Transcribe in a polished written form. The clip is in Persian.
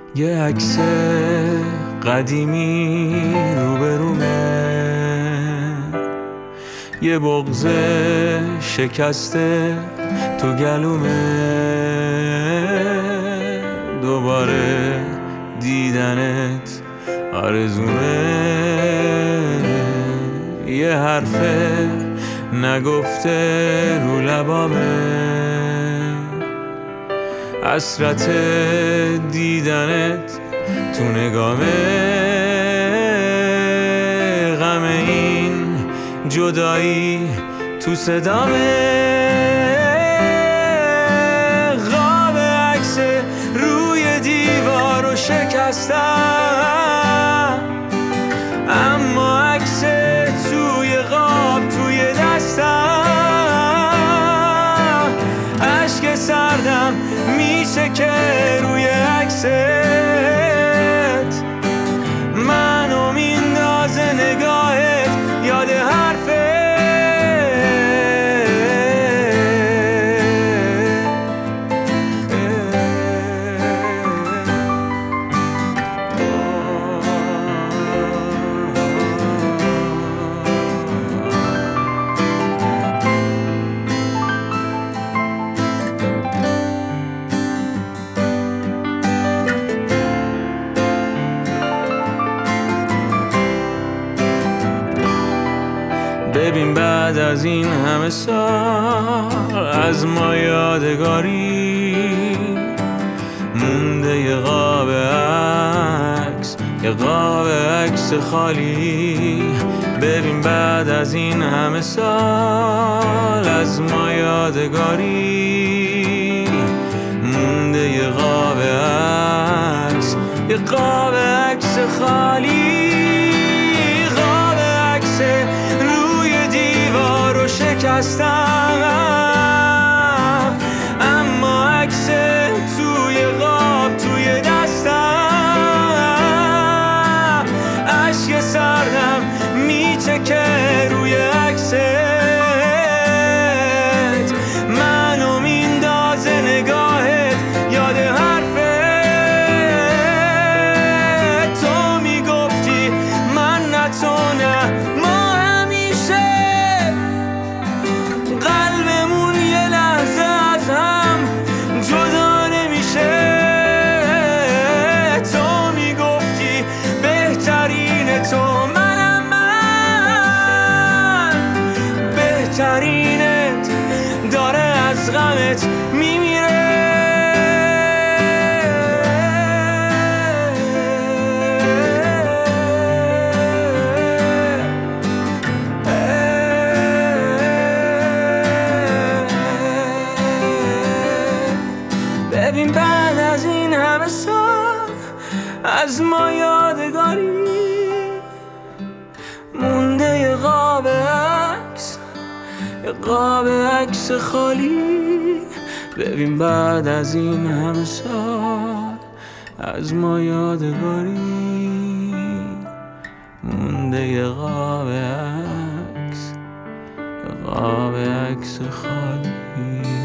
یه عکس قدیمی روبرومه، یه بغض شکسته تو گلومه، دوباره دیدنت آرزومه، یه حرف نگفته رو لبامه، حسرت دیدنت تو نگامه، غم این جدایی تو صدامه، خواب عکس روی دیوارو شکستم، اما عکس توی خواب توی دستم، اشک سردم میشه که روی عکست منو میندازه نگاهت یاد حرفت. ببین بعد از این همه سال از ما یادگاری مونده، یه قاب عکس، یه قاب عکس خالی. ببین بعد از این همه سال از ما یادگاری مونده، یه قاب عکس، یه قاب عکس خالی، قاب عکس شکستم، اما عکس توی قاب توی دستم، اشک سردم میچکه روی عکست منو میندازه نگاهت یاد حرفت. تو میگفتی من نه تو نه ما بهترینت داره از غمت میمیره. ببین بعد از این همه سال از ما یادگاری مونده، یه قاب عکس، یه قاب عکس خالی. ببین بعد از این همه سال از ما یادگاری مونده، یه قاب عکس، یه قاب عکس خالی.